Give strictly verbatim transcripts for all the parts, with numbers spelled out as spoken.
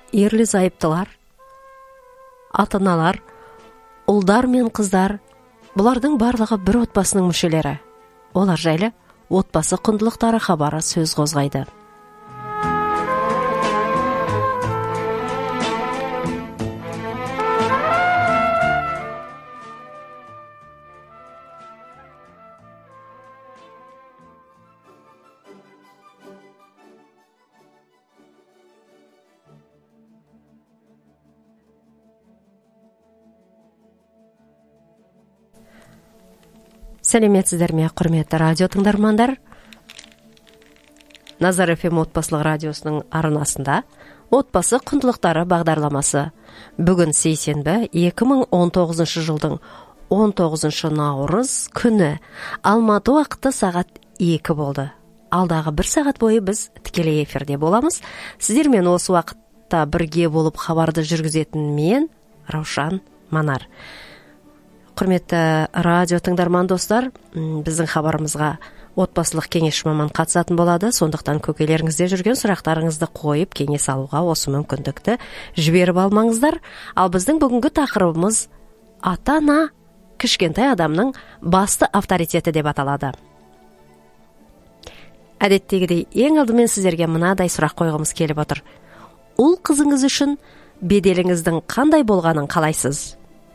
ерлі зайыптылар, ата-аналар, ұлдар мен қыздар, бұлардың барлығы бір отбасының мүшелері. Олар жайлы отбасы құндылықтары хабары сөз қозғайды. Сәлеметсіздер ме, құрметті радио тыңдармандар? Назар эф эм отбасылық радиосының арнасында отбасы құндылықтары бағдарламасы. Бүгін сейсенбі екі мың он тоғызыншы жылдың он тоғызыншы наурыз күні Алматы уақыты сағат екі болды. Алдағы бір сағат бойы біз тікелей эфирде боламыз. Сіздермен осы уақытта бірге болып хабарды жүргізетін мен, Раушан Манар. Құрметті радио тыңдарман достар, біздің хабарымызға отбасылық кеңесші маман қатысатын болады. Сондықтан көкелеріңізде жүрген сұрақтарыңызды қойып, кеңес алуға осы мүмкіндікті жіберіп алмаңыздар. Ал біздің бүгінгі тақырыбымыз ата-ана кішкентай адамның басты авторитеті деп аталады. Әдеттегідей, ең алдымен сіздерге мынадай сұрақ қойғымыз келіп отыр. Ұл қызыңыз үшін беделіңіздің қандай болғанын қалайсыз?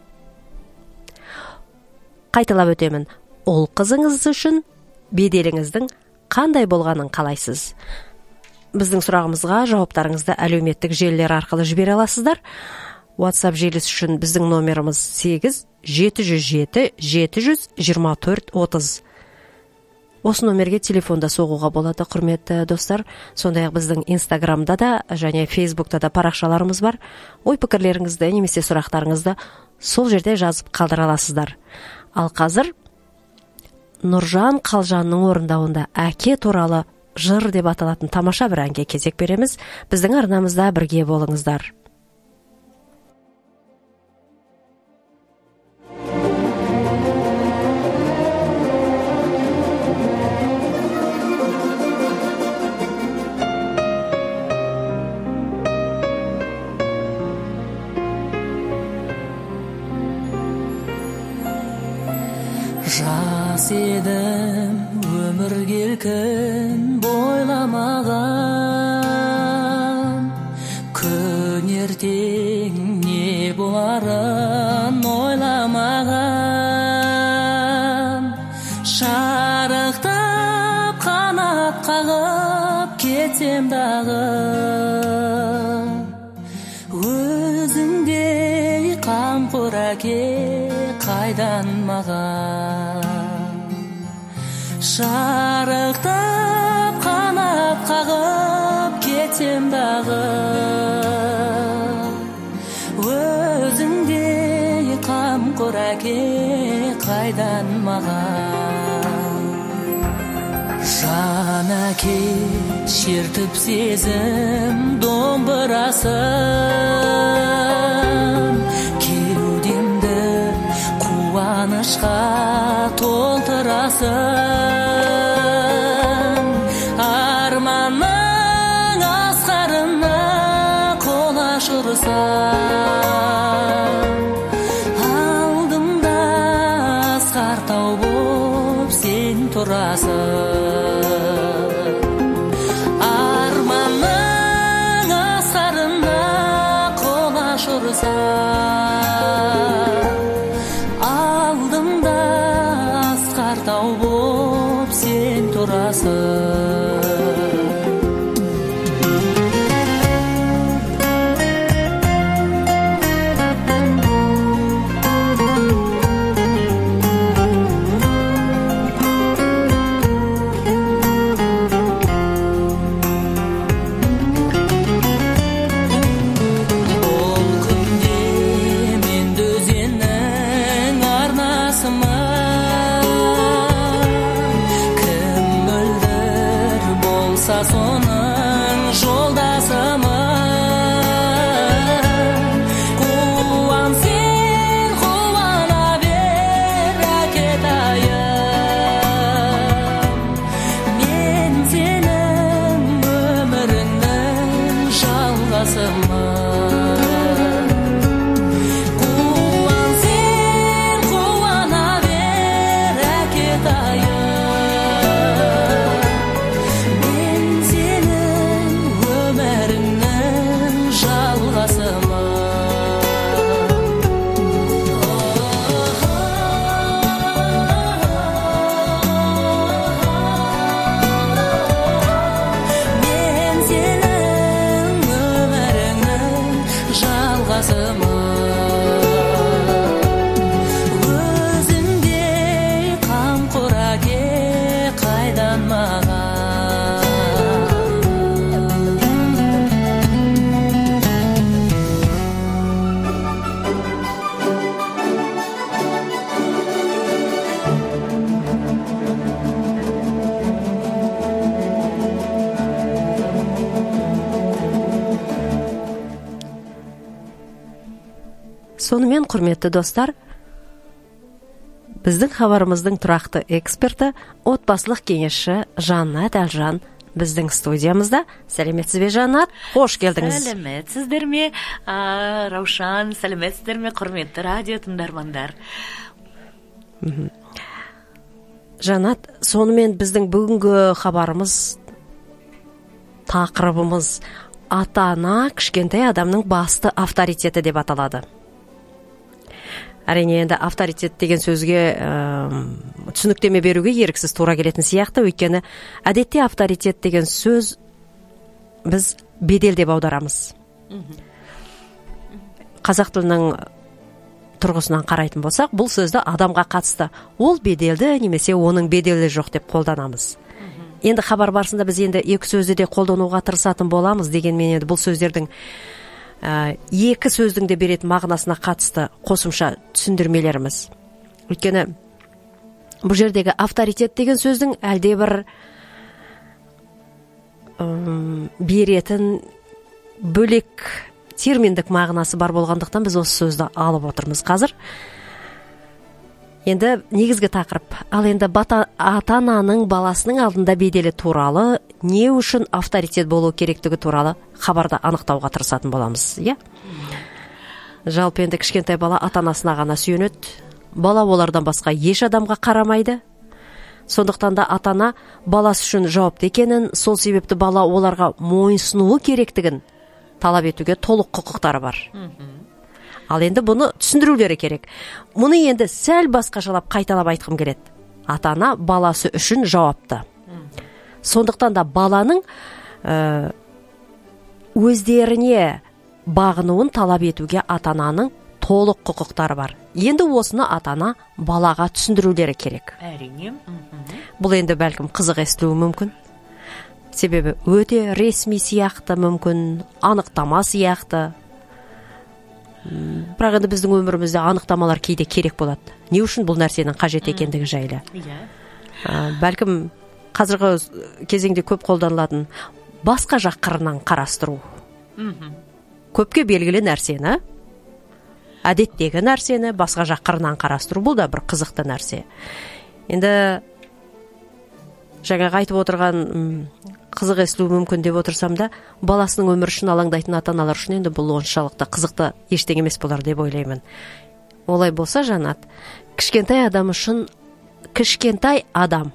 Қайталап өтемін. Ол қызыңыз үшін беделіңіздің қандай болғанын қалайсыз? Біздің сұрағымызға жауаптарыңызды әлеуметтік желілер арқылы жібере аласыздар. WhatsApp желісі үшін біздің номеріміз сегіз жеті жүз жеті жеті жүз жиырма төрт отыз. Осы номерге телефонда соғуға болады, құрметті достар. Сондай-ақ біздің Инстаграмда да және Фейсбукта да парақшаларымыз бар. Ой пікірлеріңізді немесе сұрақтарыңызды сол жерде жазып қалдыра аласыздар. Ал қазір Нұржан Қалжанның орындауында әке туралы жыр деп аталатын тамаша бір әнге кезек береміз. Біздің арнамызда бірге болыңыздар. Жас едім, өмір келкін бойламаған, күн ертең не боларын ойламаған. Шарықтап қанат қағып кетсем дағы, өзіңдей қамқор әке қайдан маған? Шарықтап қанат қағып кетсем дағы, өзіңдей қамқор әке қайдан маған? Жан әке шертіп сезім домбырасын, кеудемді қуанышқа толтырасың. Арманның асқарына қол ашырсаң, алдымда асқар тау боп сен тұрасың. Арманның асқарына қол ашырсаң, алдымда асқар тау боп сен тұрасың. турасымын өзіңдей қамқор әке қайдан маған Сонымен, құрметті достар, біздің хабарымыздың тұрақты эксперті, отбасылық кеңесші Жаннат Әлжан біздің студиямызда. Сәлеметсіз бе, Жаннат? Қош келдіңіз. Сәлеметсіздер ме, Раушан? Сәлеметсіздер ме, құрметті радио тыңдармандар? Жаннат, сонымен біздің бүгінгі хабарымыз, тақырыбымыз ата-ана кішкентай адамның басты авторитеті деп аталады. Әрине, енді авторитет деген сөзге ә, түсініктеме беруге еріксіз тура келетін сияқты, өйткені әдетте авторитет деген сөз біз бедел деп аударамыз. Қазақ тілінің тұрғысынан қарайтын болсақ, бұл сөзді адамға қатысты ол беделді немесе оның беделі жоқ деп қолданамыз. Енді хабар барысында біз енді екі сөзді де қолдануға тырысатын боламыз, дегенмен енді бұл сөздердің ә, екі сөздің де беретін мағынасына қатысты қосымша түсіндірмелеріміз. Өйткені бұл жердегі авторитет деген сөздің әлде бір ұм, беретін бөлек терминдік мағынасы бар болғандықтан біз осы сөзді алып отырмыз қазір. Енді негізгі тақырып, ал енді ата-ананың баласының алдында беделі туралы, не үшін авторитет болу керектігі туралы хабарда анықтауға тырысатын боламыз, иә? Жалпы енді кішкентай бала ата-анасына ғана сүйенеді, бала олардан басқа еш адамға қарамайды. Сондықтан да ата-ана баласы үшін жауапты екенін, сол себепті бала оларға мойынсынуы керектігін талап етуге толық құқықтары бар. Ал енді бұны түсіндірулері керек. Мұны енді сәл басқашалап қайталап айтқым келеді. Ата-ана баласы үшін жауапты. Сондықтан да баланың ә, өздеріне бағынуын талап етуге ата-ананың толық құқықтары бар. Енді осыны ата-ана балаға түсіндірулері керек. Әрине. Бұл енді бәлкім қызық естілуі мүмкін. Себебі өте ресми сияқты мүмкін, анықтама сияқты. Бірақ енді біздің өмірімізде анықтамалар кейде керек болады. Не үшін бұл нәрсенің қажет екендігі жайлы. Ә, бәлкім қазіргі кезеңде көп қолданылатын басқа жақ қырынан қарастыру. Көпке белгілі нәрсені, әдеттегі нәрсені басқа жақ қырынан қарастыру, бұл да бір қызықты нәрсе. Енді жаңағы айтып отырған қызық естілуі мүмкін деп отырсам да, баласының өмірі үшін алаңдайтын ата-аналар үшін енді бұл оншалықты қызықты ештеңе емес болар деп ойлаймын. Олай болса, Жанат, кішкентай адам үшін кішкентай адам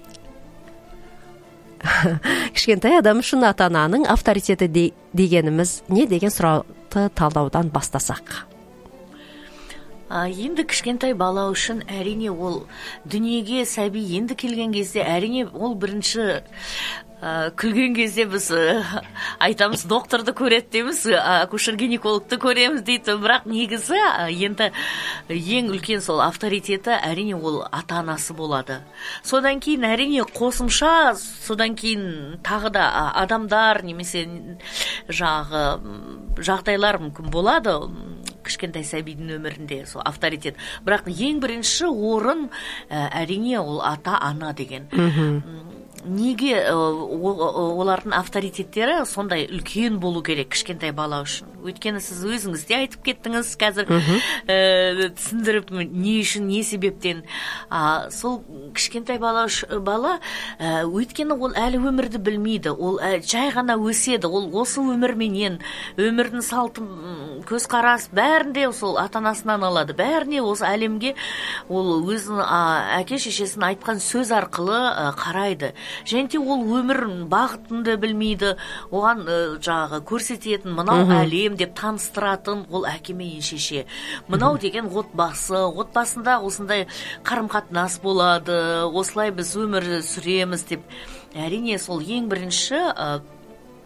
кішкентай адам үшін ата-ананың авторитеті де, дегеніміз не деген сұрақты талдаудан бастасақ. А, енді кішкентай бала үшін әрине ол дүниеге сәби енді келген кезде әрине ол бірінші ә, күлген кезде біз ә, айтамыз докторды көреді дейміз, акушер-гинекологты көреміз дейді, бірақ негізі ә, енді ең үлкен сол авторитеті әрине ол ата-анасы болады. Содан кейін әрине қосымша, содан кейін тағы да адамдар немесе жағы жағдайлар мүмкін болады кішкентай сәбидің өмірінде сол авторитет. Бірақ ең бірінші орын ә, әрине ол ата-ана деген. Неге ә, олардың авторитеттері сондай үлкен болу керек кішкентай бала үшін? Өйткені сіз өзіңіз де айтып кеттіңіз қазір, ә, түсіндіріп не үшін, не себептен. А, сол кішкентай бала, бала ә, өйткені ол әлі өмірді білмейді, ол ә, жай ғана өседі, ол осы өмірменен, өмірдің салты, көзқарас бәрінде сол ата-анасынан алады, бәріне осы әлемге ол өзінің әке шешесінің айтқан сөз арқылы ә, қарайды. Және ол өмір бағытынды білмейді, оған ә, жағы көрсететін мынау әлем деп таныстыратын ол әке мен шеше. Мынау деген отбасы, отбасында осындай қарым-қатынас болады, осылай біз өмір сүреміз деп. Әрине сол ең бірінші ә,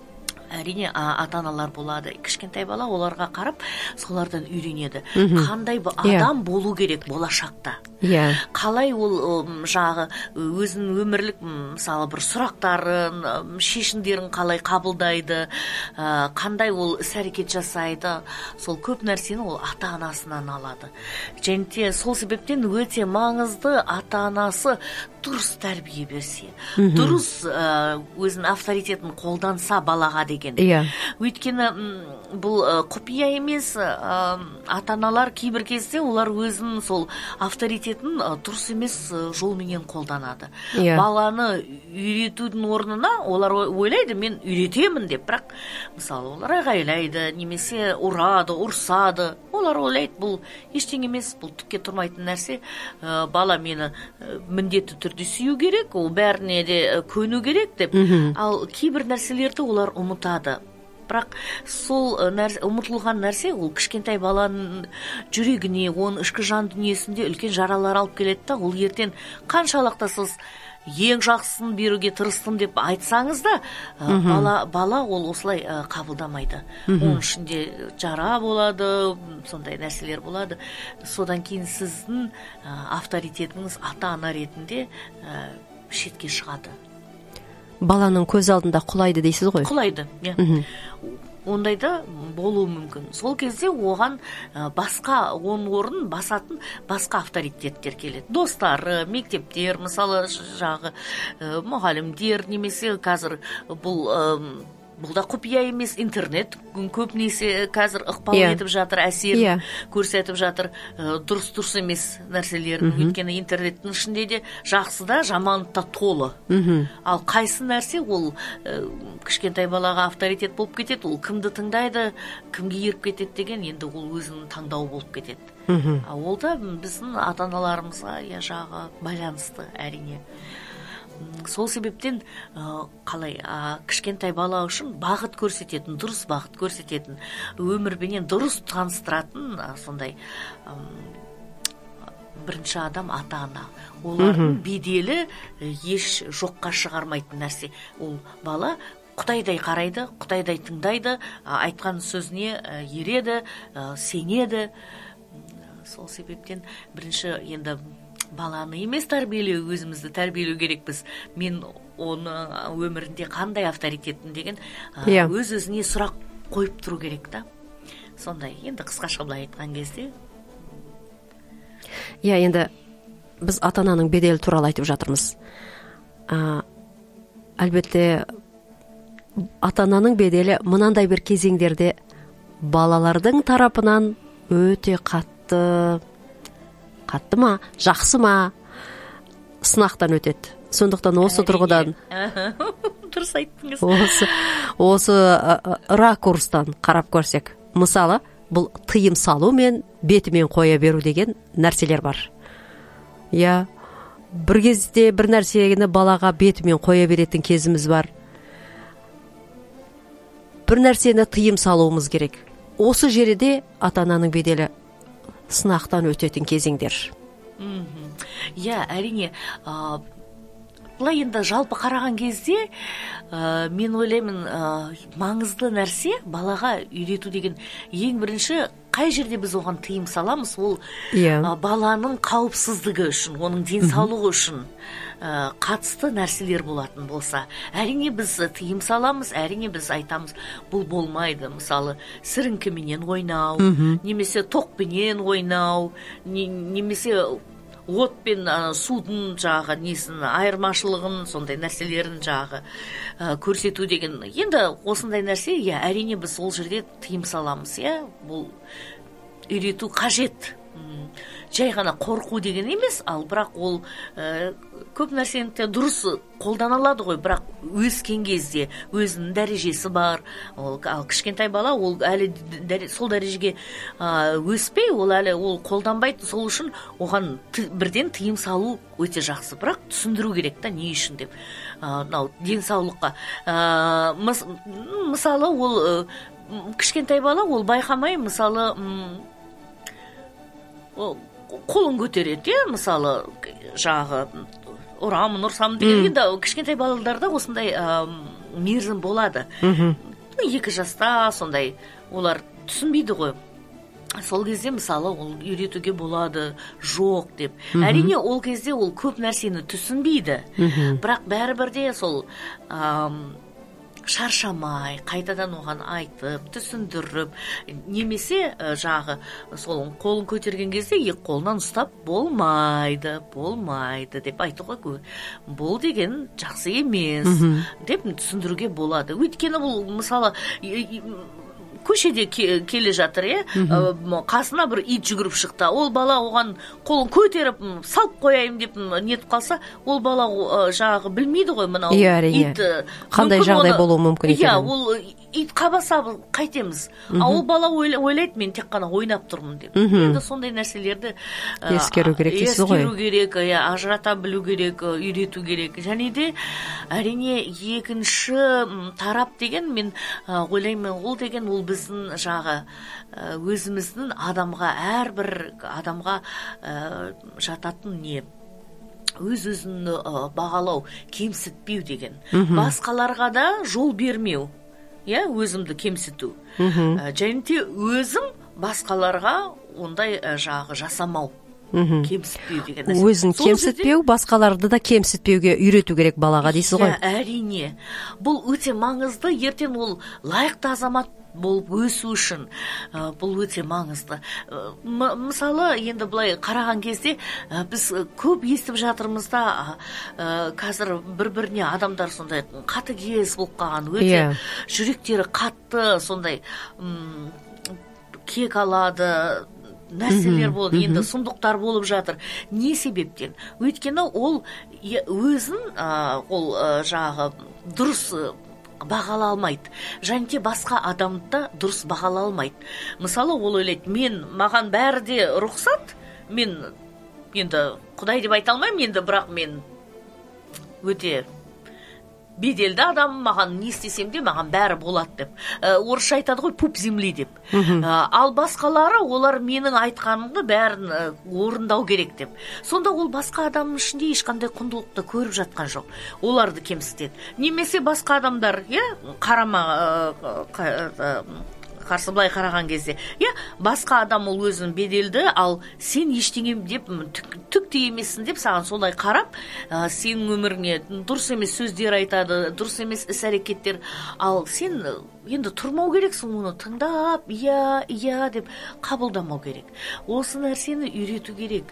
әрине ата-аналар болады. Кішкентай бала оларға қарап солардан үйренеді. Қандай адам болу керек болашақта. Иә. Қалай ол жағы өзінің өмірлік мысалы бір сұрақтарын, шешімдерін қалай қабылдайды, қандай ол іс-әрекет жасайды. Сол көп нәрсені ол ата-анасынан алады. Және де сол себептен өте маңызды ата-анасы дұрыс тәрбие берсе, дұрыс өзінің авторитетін қолданса балаға деген. Иә. Өйткені бұл құпия емес, ата-аналар кейбір кезде олар өзінің сол авторитетін дұрыс емес жолменен қолданады. Баланы үйретудің орнына олар ойлайды, мен үйретемін деп, бірақ мысалы олар айғайлайды, немесе ұрады, ұрсады. Олар ойлайды, бұл ештеңе емес, бұл түкке тұрмайтын нәрсе. Бала мені міндетті түрде сүю керек, ол бәріне де көну керек деп. Ал кейбір нәрселерді олар ұмытады. Бірақ сол ұмытылған нәрсе ол кішкентай баланың жүрегіне, оның ішкі жан дүниесінде үлкен жаралар алып келеді да, ол ертең қаншалықты сіз ең жақсысын беруге тырыстым деп айтсаңыз да, бала, бала ол осылай қабылдамайды. Оның ішінде жара болады, сондай нәрселер болады. Содан кейін сіздің авторитетіңіз ата-ана ретінде шетке шығады. Баланың көз алдында құлайды дейсіз ғой? Құлайды, иә. Ондайда болуы мүмкін. Сол кезде оған басқа, оның орнын басатын басқа авторитеттер келеді. Достары, мектептер, мысалы жағы мұғалімдер, немесе қазір бұл бұл да құпия емес, интернет көбінесе қазір ықпал етіп жатыр, әсерін көрсетіп жатыр, дұрыс-дұрыс емес нәрселерін. Өйткені интернеттің ішінде де жақсы да, жаманы да толы. Ал қайсы нәрсе ол кішкентай балаға авторитет болып кетеді, ол кімді тыңдайды, кімге еріп кетеді деген, енді ол өзінің таңдауы болып кетеді. Ол да біздің ата-аналарымызға жағы байланысты, әрине. Сол себептен қалай кішкентай бала үшін бағыт көрсететін, дұрыс бағыт көрсететін, өмірбенен дұрыс таныстыратын сондай бірінші адам ата-ана. Олардың беделі еш жоққа шығармайтын нәрсе. Ол бала Құдайдай қарайды, Құдайдай тыңдайды, айтқан сөзіне ереді, сенеді. Сол себептен бірінші енді баланы емес тәрбиелеу, өзімізді тәрбиелеу керекпіз. Мен оны өмірінде қандай авторитетін деген өз-өзіне сұрақ қойып тұру керек та. Сондай, енді қысқаша былай айтқан кезде. Иә, енді біз ата-ананың беделі туралы айтып жатырмыз. Әлбетте, ата-ананың беделі мынандай бір кезеңдерде балалардың тарапынан өте қатты қатты ма, жақсы ма сынақтан өтеді. Сондықтан осы тұрғыдан дұрыс айттыңыз. Осы осы ракурстан қарап көрсек, мысалы, бұл тыйым салу мен бетімен қоя беру деген нәрселер бар. Иә, бір кезде бір нәрсені балаға бетімен қоя беретін кезіміз бар. Бір нәрсені тыйым салуымыз керек. Осы жерде ата-ананың беделі сынақтан өтетін кезеңдер. Иә, әрине, бұлай енді жалпы қараған кезде мен ойлаймын, маңызды нәрсе балаға үйрету деген ең бірінші қай жерде біз оған тыйым саламыз, ол баланың қауіпсіздігі үшін, оның денсаулығы үшін қатысты нәрселер болатын болса, әрине біз тыйым саламыз, әрине біз айтамыз, бұл болмайды. Мысалы, сіріңкіменен ойнау, немесе тоқпенен ойнау, немесе от пен судың жағы несін айырмашылығын, сондай нәрселерін жағы көрсету деген. Енді осындай нәрсе, иә, әрине біз ол жерде тыйым саламыз, иә, бұл үйрету қажет. Жай ғана қорқу деген емес, ал бірақ ол көп нәрсені дұрыс қолданылады ғой, бірақ өскен кезде өзінің дәрежесі бар. Ал кішкентай бала ол әлі сол дәрежеге өспей, ол әлі ол қолданбайды. Сол үшін оған бірден тыйым салу өте жақсы, бірақ түсіндіру керек та не үшін деп. Мынау денсаулыққа мысалы ол кішкентай бала ол байқамай, мысалы қолын көтереді, мысалы жағы ұрамын, ұрсамын деген. Енді кішкентай балаларда осындай мерзім болады. екі жаста сондай олар түсінбейді ғой. Сол кезде мысалы ол үйретуге болады, жоқ деп. Әрине ол кезде ол көп нәрсені түсінбейді. Бірақ бәрібір де сол шаршамай, қайтадан оған айтып, түсіндіріп, немесе жағы сол қолын көтерген кезде екі қолынан ұстап болмайды, болмайды деп айтуға көп. Бұл деген жақсы емес деп түсіндіруге болады. Өйткені бұл мысалы көшеде келе жатыр, е, қасына бір ит жүгіріп шықты. Ол бала оған қолын көтеріп, салып қояйын деп нетіп қалса, ол бала жағы білмейді ғой, мынау ит қандай жағдай болуы мүмкін екенін. Иә, ол ит қабаса қайтеміз. А ол бала ойлайды, мен тек қана ойнап тұрмын деп. Енді сондай нәрселерді ескеру керек дейсіз ғой. Ескеру керек, ажырата білу керек, үйрету керек. Және де әрине екінші тарап деген мен ойлаймын, ол деген ол біздің жағы өзіміздің адамға, әрбір адамға жататын не өз-өзін бағалау, кемсітпеу деген. Басқаларға да жол бермеу, иә, өзімді кемсіту. Және де өзім басқаларға ондай жағы жасамау, кемсітпеу деген нәрсе. Өзін кемсітпеу, басқаларды да кемсітпеуге үйрету керек балаға дейсіз ғой. Әрине. Бұл өте маңызды, ертең ол лайықты азамат болып өсу үшін бұл өте маңызды. Мысалы, енді былай қараған кезде біз көп естіп жатырмыз да, қазір бір-біріне адамдар сондай қатыгез болып қалған, өте жүректері қатты, сондай кек алады, нәрселер болды, енді сұмдықтар болып жатыр. Не себептен? Өйткені ол өзін ол жағы дұрыс бағала алмайды. Және де басқа адамды дұрыс бағала алмайды. Мысалы, ол ойлайды, мен маған бәрі де рұқсат, мен енді Құдай деп айта алмаймын, енді бірақ мен өте беделді адам, маған не істесем де маған бәрі болады деп. Орысша айтады ғой, пуп земли деп. Ал басқалары олар менің айтқанымды бәрін орындау керек деп. Сонда ол басқа адамның ішінде ешқандай құндылықты көріп жатқан жоқ. Оларды кемсітеді. Немесе басқа адамдар, иә, қарама қарсы былай қараған кезде, иә, басқа адам ол өзін беделді, ал сен ештеңе деп түк те емессің деп саған солай қарап, сенің өміріңе дұрыс емес сөздер айтады, дұрыс емес іс-әрекеттер, ал сен енді тұрмау керексің, оны тыңдап, иә, иә деп қабылдамау керек. Осы нәрсені үйрету керек.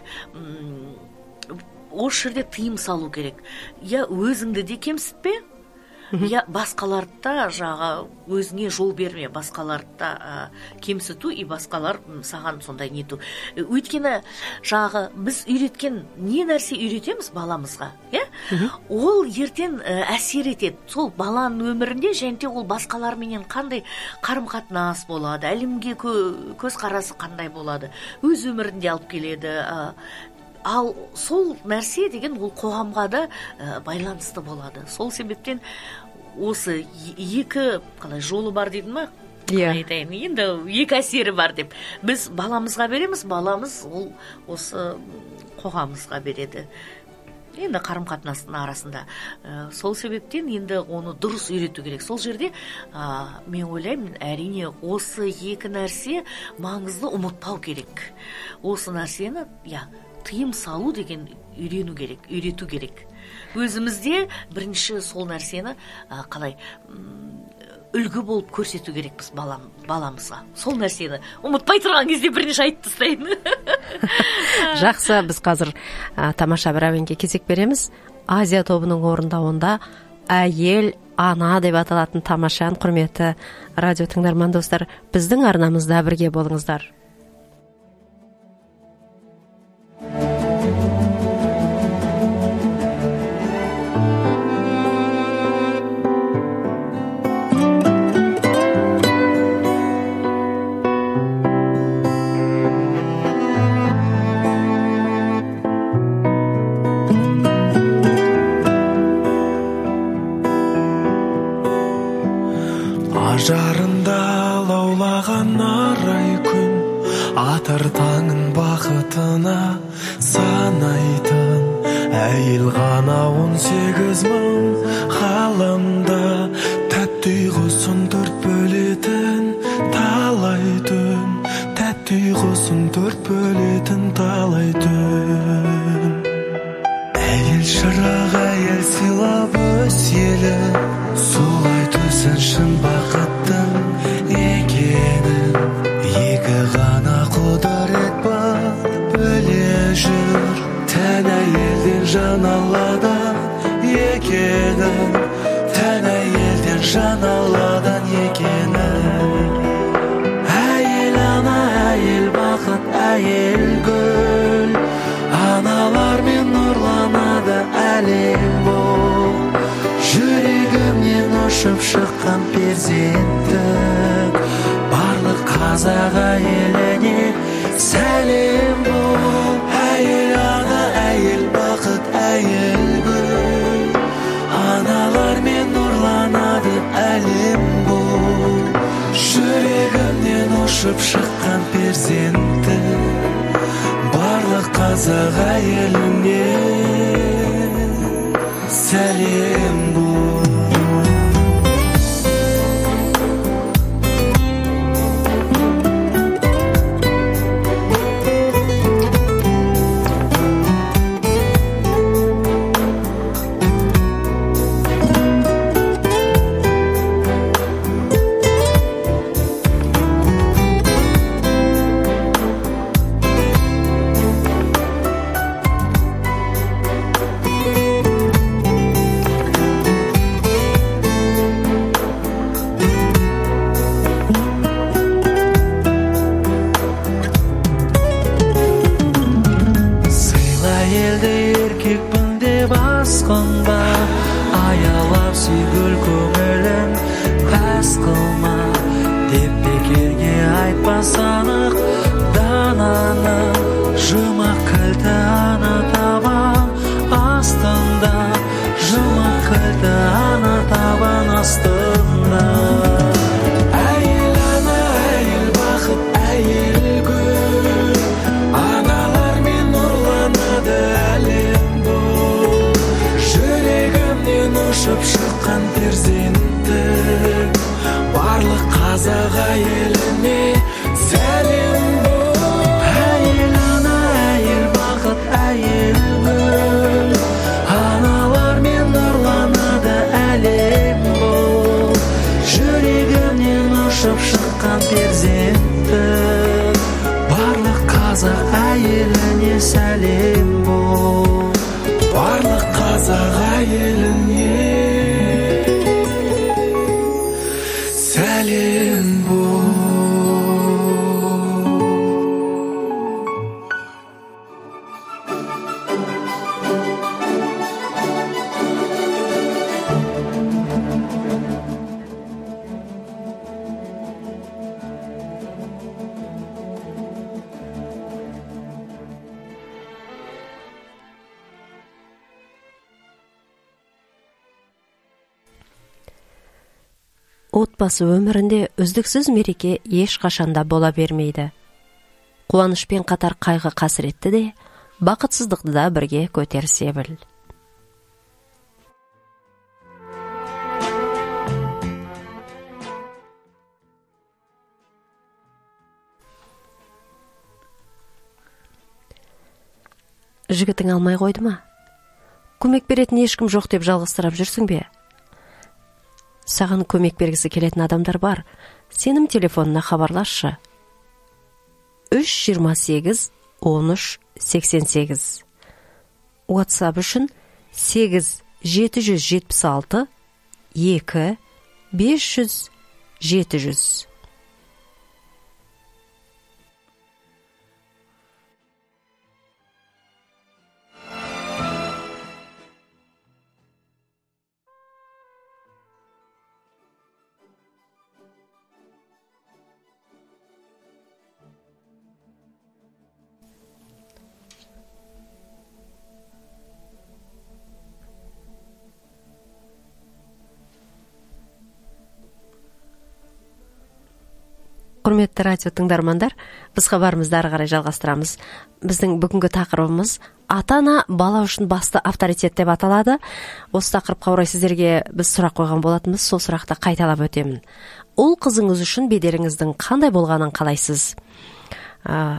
Осы жерде тыйым салу керек. Я өзіңді де кемсітпе, я басқаларда жағы өзіңе жол берме, басқаларда кемсіту и басқалар саған сондай нету. Өйткені жағы біз үйреткен не нәрсе үйретеміз баламызға, иә? Ол ертең әсер етеді. Сол баланың өмірінде және де ол басқаларменен қандай қарым-қатынас болады, әлемге көзқарасы қандай болады, өз өмірінде алып келеді. Ал сол нәрсе деген ол қоғамға да байланысты болады. Сол себептен осы екі қалай жолы бар дейді ма? Айтайын, енді екі әсері бар деп. Біз баламызға береміз, баламыз ол осы қоғамымызға береді. Енді қарым-қатынастың арасында. Сол себептен енді оны дұрыс үйрету керек. Сол жерде мен ойлаймын, әрине осы екі нәрсе маңызды ұмытпау керек. Осы нәрсені, я тыйым салу деген үйрену керек, үйрету керек. Өзімізде бірінші сол нәрсені қалай үлгі болып көрсету керек біз баламызға. Сол нәрсені ұмытпай тұрған кезде бірінші айтып тастайын. Жақсы, біз қазір тамаша бір әуенге кезек береміз. Азия тобының орындауында әйел ана деп аталатын тамаша ән. Құрметті радио тыңдарман достар, біздің арнамызда бірге болыңыздар. Жарында лаулаған арай күн, атар таңын бақытына санайтын. Әйел ғана он сегіз мың ғаламда, тәтті ұйқысын төрт бөліп төрт бөлетін талай түн. Әйел шырақ, әйел сыйлап өз елін, солай төсін шын бақыттың екенін. Екі ғана құдірет бар, біле жүр, тән әйелден жан Алладан екенін, тән әйелден жан Алладан екенін. Әйел ана, әйел бақыт, әйел гүл, аналармен нұрланады әлем бұл. Жүрегімнен ұшып шыққан перзенттік, барлық қазақ әйеліне сәлем бұл. Әйел ана, әйел бақыт, әйел гүл, аналармен нұрланады әлем бұл. Жүрегімнен ұшып шыққан перзенттік, барлық қазақ әйеліне сәлем бұл. Аялап сүйгіл көңілін пәс қылма, деп бекерге айтпас анық дананы. Жұмақ кілті ана табан астында, жұмақ кілті ана табан астында. Әйел ана, әйел бақыт, әйел гүл, аналармен нұрланады әлем бұл. Жүрегімнен ұшып шыққан перзенттік, барлық қазақ әйеліне сәлем бұл. Әйел ана, әйел бақыт, әйел гүл, аналармен нұрланады әлем бұл. Жүрегімнен ұшып шыққан перзенттік, барлық қазақ әйеліне сәлем бұл. Барлық қазақ әйеліне сәлем бұл. Отбасы өмірінде үздіксіз мереке ешқашанда бола бермейді. Қуанышпен қатар қайғы қасіретті де, бақытсыздықты да бірге көтерсе біл. Жігітің алмай қойды ма? Көмек беретін ешкім жоқ деп жалғызсырап жүрсің бе? Саған көмек бергісі келетін адамдар бар. Сенім телефонына хабарласшы. үш жиырма сегіз он үш сексен сегіз. WhatsApp үшін сегіз жеті жүз жетпіс алты екі бес жүз жеті жүз. Құрметті радио тыңдармандар, біз хабарымызды ары қарай жалғастырамыз. Біздің бүгінгі тақырыбымыз ата-ана бала үшін басты авторитет деп аталады. Осы тақырыпқа орай сіздерге біз сұрақ қойған болатынбыз, сол сұрақты қайталап өтемін. Ұл қызыңыз үшін беделіңіздің қандай болғанын қалайсыз?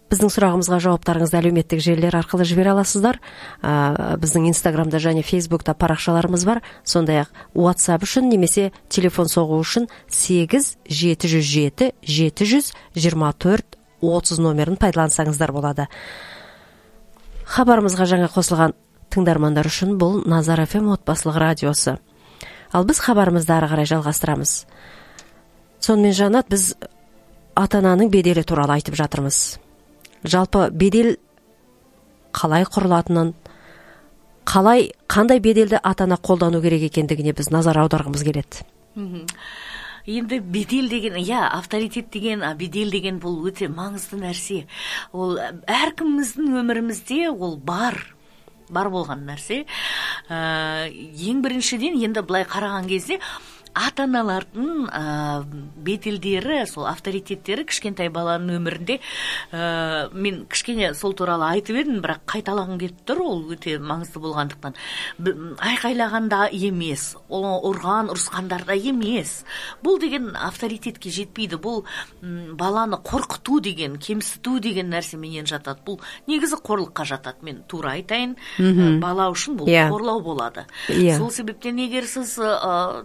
біздің сұрағымызға жауаптарыңызды әлеуметтік желілер арқылы жібере аласыздар. Ә, біздің Инстаграмда және Фейсбукта парақшаларымыз бар. Сондай-ақ WhatsApp үшін немесе телефон соғу үшін сегіз жеті жүз жеті жеті жүз жиырма төрт отыз номерін пайдалансаңыздар болады. Хабарымызға жаңа қосылған тыңдармандар үшін бұл Назар эф эм отбасылық радиосы. Ал біз хабарымызды ары қарай жалғастырамыз. Сонымен Жанат, біз ата-ананың беделі туралы айтып жатырмыз. Жалпы бедел қалай құрылатынын, қалай, қандай беделді ата-ана қолдану керек екендігіне біз назар аударғымыз келеді. Енді бедел деген, я, авторитет деген, бедел деген бұл өте маңызды нәрсе. Ол әркіміміздің өмірімізде ол бар. бар болған нәрсе. Ә, ең біріншіден енді былай қараған кезде ата-аналардың ә, беделдері, сол авторитеттері кішкентай баланың өмірінде ә, мен кішкене сол туралы айтып едім, бірақ қайталағым келіп тұр, ол өте маңызды болғандықтан. Айқайлағанда емес, ұрған, ұрысқандарда емес. Бұл деген авторитетке жетпейді. Бұл м, баланы қорқыту деген, кемсіту деген нәрсе менен жатады. Бұл негізі қорлыққа жатады. Мен тура айтайын, ә, бала үшін бұл yeah. қорлау болады. Yeah. Сол себептен егер сіз ә,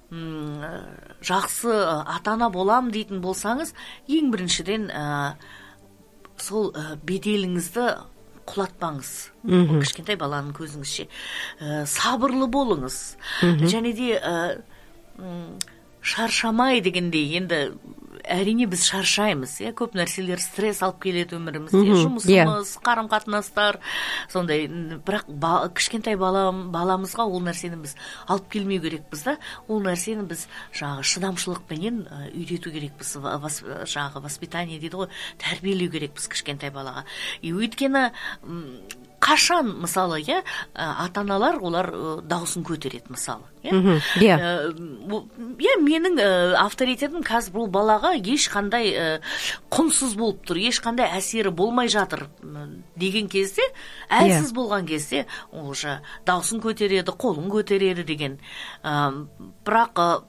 жақсы ата-ана болам дейтін болсаңыз, ең біріншіден ә, сол ә, беделіңізді құлатпаңыз. Mm-hmm. Кішкентай баланың көзіңізше. Ә, сабырлы болыңыз. Mm-hmm. Және де ә, шаршамай дегендей, енді әрине біз шаршаймыз, иә, көп нәрселер стресс алып келеді өмірімізде, mm-hmm. жұмысымыз, yeah. қарым-қатынастар, сондай, бірақ ба, кішкентай бала, баламызға ол нәрсені біз алып келмеу керекпіз да, ол нәрсені біз жағы шыдамшылықпенен үйрету керекпіз, вас, жағы воспитание дейді ғой, тәрбиелеу керекпіз кішкентай балаға. И өйткені қашан, мысалы, иә, ата-аналар олар дауысын көтереді, мысалы. Иә, иә, менің авторитетім қазір бұл балаға ешқандай құнсыз болып тұр, ешқандай әсері болмай жатыр деген кезде, әлсіз болған кезде, ол жа дауысын көтереді, қолын көтереді деген. Бірақ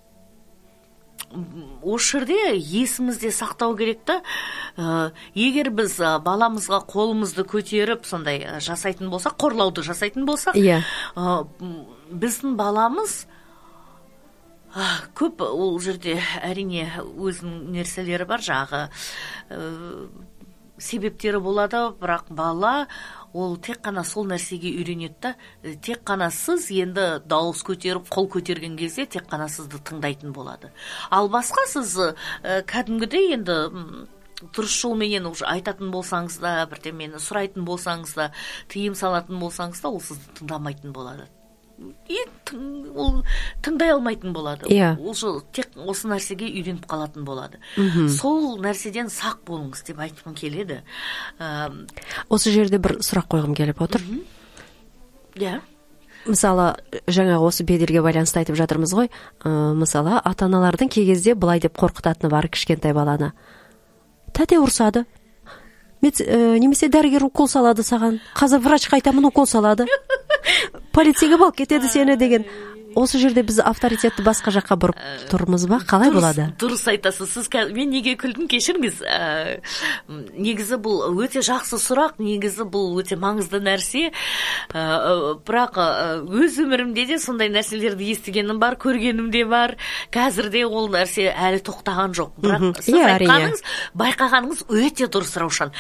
осы жерде есімізде сақтау керек та, ә, егер біз ә, баламызға қолымызды көтеріп сондай ә, жасайтын болсақ, қорлауды жасайтын болсақ, yeah. ә, біздің баламыз ә, көп ол жерде әрине өзінің нәрселері бар, жағы ә, себептері болады, бірақ бала ол тек қана сол нәрсеге үйренеді да, тек қана сіз енді дауыс көтеріп, қол көтерген кезде тек қана сізді тыңдайтын болады. Ал басқа сіз ә, кәдімгідей енді дұрыс жолменен айтатын болсаңыз да, бірдемені сұрайтын болсаңыз да, тыйым салатын болсаңыз да, ол сізді тыңдамайтын болады. И ол тыңдай алмайтын болады. Yeah. Ол тек осы нәрсеге үйреніп қалатын болады. Mm-hmm. Сол нәрседен сақ болыңыз деп айтқым келеді. Ә... Осы жерде бір сұрақ қойғым келіп отыр. Иә. Mm-hmm. Yeah. Мысалы, жаңа осы беделге байланысты айтып жатырмыз ғой. Ә, мысалы, ата-аналардың кей кезде былай деп қорқытатыны бар кішкентай баланы. Тәте ұрсады. Мет, ә, немесе дәрігер укол салады саған. Қазір врачқа айтамын, укол салады. Полицияға балып кетеді сені деген. Осы жерде біз авторитетті басқа жаққа бұрып тұрмыз ба? Қалай болады? Дұрыс айтасыз. Сіз мен неге күлдім, кешіріңіз. Ә, негізі бұл өте жақсы сұрақ, негізі бұл өте маңызды нәрсе. Ә, бірақ өз өмірімде де сондай нәрселерді естігенім бар, көргенім де бар. Қазірде ол нәрсе әлі тоқтаған жоқ. Бірақ сіз айтқаныңыз, байқағаныңыз өте дұрыс, Раушан.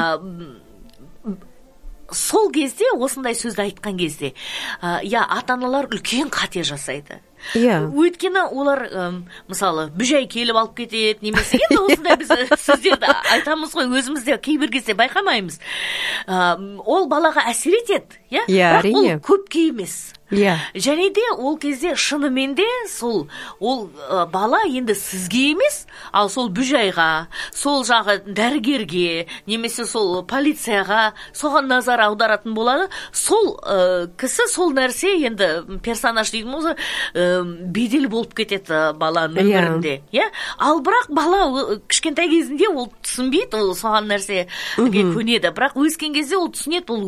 Сол кезде, осындай сөзді айтқан кезде, я, ата-аналар үлкен қате жасайды. Yeah. Өйткені олар, ә, мысалы, бүжай келіп алып кетеді, немесе енді осындай біз сөздерді айтамыз ғой, өзімізде кейбір кезде байқамаймыз. Ә, ол балаға әсер етеді, иә? Yeah, бірақ ол көпке емес. Yeah. Және де ол кезде шынымен де сол ол ә, бала енді сізге емес, ал сол бүжайға, сол жағы дәрігерге, немесе сол полицияға соған назар аударатын болады. Сол ә, кісі сол нәрсе енді персонаж деймін осы ә, бедел болып кетеді баланың өмірінде. Yeah. Ал бірақ бала кішкентай кезінде ол түсінбейді, ол соған нәрсеге көнеді. Бірақ өскен кезде ол түсінеді, ол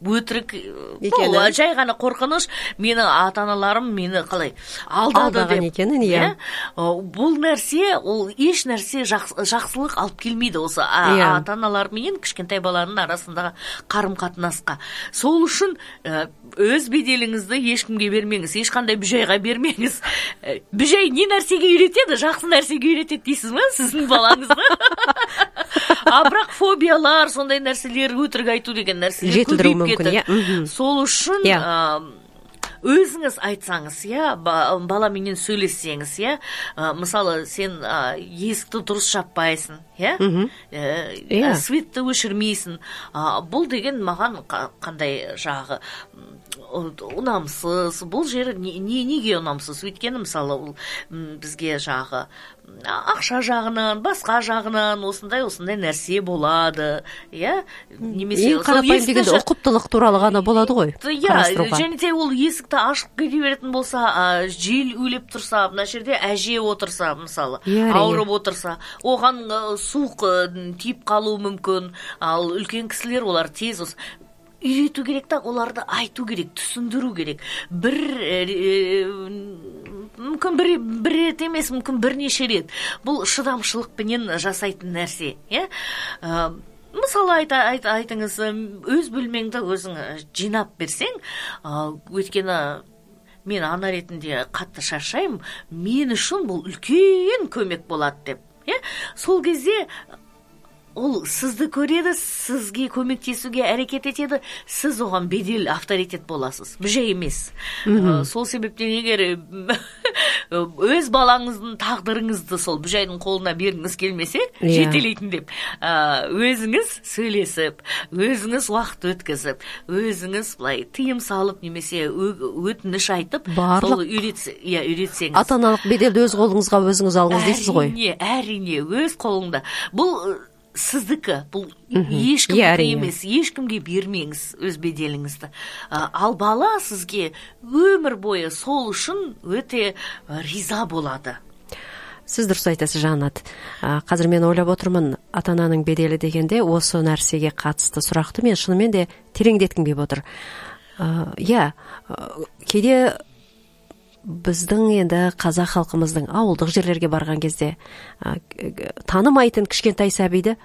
өтірік бұл жай ғана қорқыныш, мені ата-аналарым мені қалай алдады алдаған деп екенін, иә. Бұл нәрсе, ол еш нәрсе жақсылық алып келмейді осы ата-аналар менен кішкентай баланың арасындағы қарым-қатынасқа. Сол үшін өз беделіңізді ешкімге бермеңіз, ешқандай бүжайға бермеңіз. Бүжай не нәрсеге үйретеді? Жақсы нәрсеге үйретеді дейсіз ме сіздің балаңызды? А бірақ фобиялар, сондай нәрселер, өтірік айту деген нәрселер көбейіп кетті. Сол үшін өзіңіз айтсаңыз, иә, баламенен сөйлессеңіз, иә, мысалы, сен есікті дұрыс жаппайсың, иә, светті өшірмейсің. Бұл деген маған қандай жағы ұнамсыз, бұл жері неге ұнамсыз? Өйткені, мысалы, бізге жағы ақша жағынан, басқа жағынан осындай осындай нәрсе болады, иә? Ең қарапайым дегенде ұқыптылық туралы ғана болады ғой, қарастыруға. Және де ол есікті ашық кете беретін болса, жел үйлеп тұрса, мына жерде әже отырса, мысалы, ауырып отырса, оған суық тиіп қалуы мүмкін. Ал үлкен кісілер олар тез осы үйрету керек та, оларды айту керек, түсіндіру керек. Бір мүмкін бір бір рет емес, мүмкін бірнеше рет. Бұл шыдамшылықпенен жасайтын нәрсе, иә? Мысалы айтыңыз, өз бөлмеңді өзің жинап берсең, өйткені мен ана ретінде қатты шаршаймын, мен үшін бұл үлкен көмек болады деп. Сол кезде ол сізді көреді, сізге көмектесуге әрекет етеді, сіз оған бедел, авторитет боласыз, бүжай емес. Сол себептен егер өз балаңыздың тағдырыңызды сол бүжайдың қолына бергіңіз келмесе, жетелейтін деп, өзіңіз сөйлесіп, өзіңіз уақыт өткізіп, өзіңіз былай тыйым салып, немесе өтініш айтып, сол үйретсеңіз. Ата-аналық беделді өз қолыңызға өзіңіз алыңыз дейсіз ғой? Әрине, әрине, өз қолыңда. Бұл сіздікі, бұл ешкімге емес, ешкімге бермеңіз өз беделіңізді. Ал бала сізге өмір бойы сол үшін өте риза болады. Сіз дұрыс айтасыз, Жанат. Қазір мен ойлап отырмын, ата-ананың беделі дегенде осы нәрсеге қатысты сұрақты мен шынымен де тереңдеткім келіп отыр. Иә, кейде біздің енді қазақ халқымыздың ауылдық жерлерге барған кезде танымайтын кішкентай сәбиді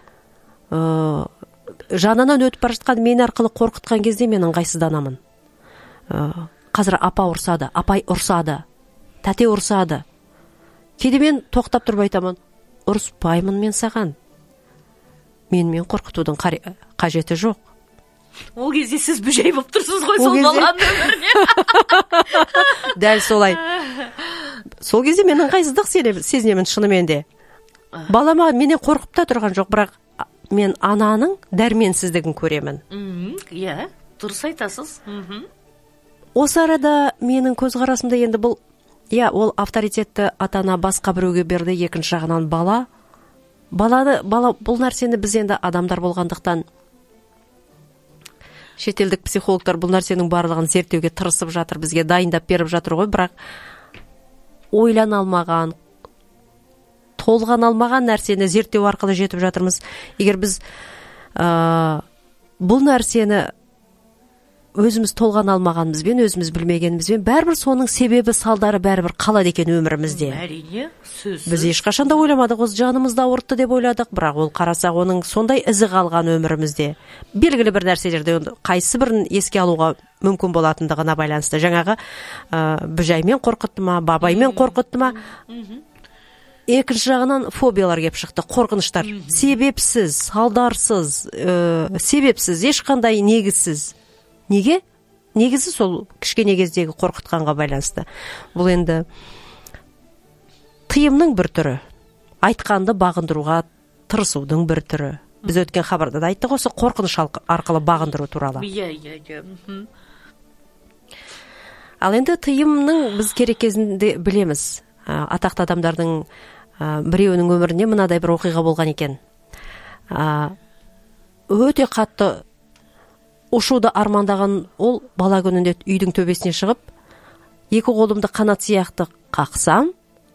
жанынан өтіп бара жатқан мен арқылы қорқытқан кезде мен ыңғайсызданамын. Қазір апа ұрсады, апай ұрсады, тәте ұрсады. Кейде мен тоқтап тұрып айтамын, ұрыспаймын мен саған. Менімен қорқытудың қажеті жоқ. Ол кезде сіз бүжай болып тұрсыз ғой сол баланың өміріне. Дәл солай. Сол кезде мен ыңғайсыздық сезінемін шынымен де. Балама менен қорқып та тұрған жоқ, бірақ мен ананың дәрменсіздігін көремін. Иә, дұрыс айтасыз. Осы арада менің көзқарасымда енді бұл, иә, ол авторитетті ата-ана басқа біреуге берді, екінші жағынан бала. Бала бұл нәрсені біз енді адамдар болғандықтан шетелдік психологтар бұл нәрсенің барлығын зерттеуге тырысып жатыр, бізге дайындап беріп жатыр ғой, бірақ ойлана алмаған, толған алмаған нәрсені зерттеу арқылы жетіп жатырмыз. Егер біз ә, бұл нәрсені өзіміз толған алмағанымызбен, өзіміз білмегенімізбен, бәрібір соның себебі, салдары бәрібір қалады екен өмірімізде. Әрине, сөзсіз. Біз ешқашанда ойламадық, осы жанымызда ауыртты деп ойладық, бірақ ол қарасақ оның сондай ізі қалған өмірімізде. Белгілі бір нәрселерде қайсы бірін еске алуға мүмкін болатындығына байланысты. Жаңағы ә, бүжаймен қорқытты ма, бабаймен қорқытты ма? Екінші жағынан фобиялар кеп шықты, қорқыныштар. Себепсіз, салдарсыз, ә, себепсіз, ешқандай негізсіз. Неге? Негізі сол кішкене кездегі қорқытқанға байланысты. Бұл енді тыйымның бір түрі. Айтқанды бағындыруға тырысудың бір түрі. Біз өткен хабарда да айттық, осы қорқыныш арқылы бағындыру туралы. Иә, иә, иә. Ал енді тыйымның біз керек кезінде білеміз. Атақты адамдардың біреуінің өмірінде мынадай бір оқиға болған екен. Өте қатты ұшуды армандаған ол бала күнінде үйдің төбесіне шығып, екі қолымды қанат сияқты қақсам,